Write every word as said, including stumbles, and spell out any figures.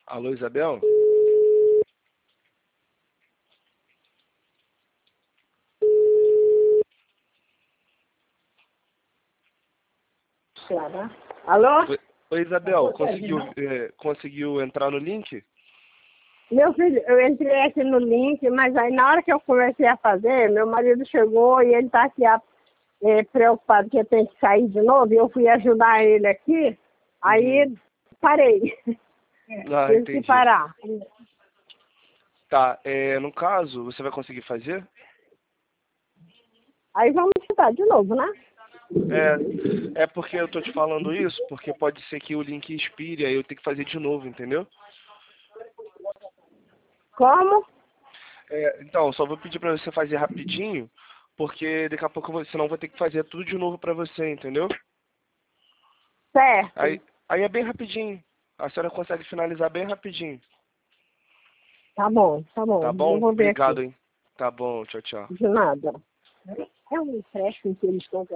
Alô, Isabel? Alô? Oi, Oi, Isabel, conseguiu, é, conseguiu entrar no link? Meu filho, eu entrei aqui no link, mas aí na hora que eu comecei a fazer, meu marido chegou e ele tá aqui é, preocupado que eu tenho que sair de novo, e eu fui ajudar ele aqui, aí Uhum. parei. Ah, Tive que entendi. parar. Tá, é, no caso, você vai conseguir fazer? Aí vamos tentar de novo, né? É, é porque eu tô te falando isso, porque pode ser que o link expire, aí eu tenho que fazer de novo, entendeu? Como? É, então, só vou pedir pra você fazer rapidinho, porque daqui a pouco você senão eu vou ter que fazer tudo de novo pra você, entendeu? Certo. Aí, aí é bem rapidinho. A senhora consegue finalizar bem rapidinho. Tá bom, tá Tá bom. Eu bom? vou ver aqui. Obrigado, hein? Tá bom, tchau, tchau. De nada. É um empréstimo que eles estão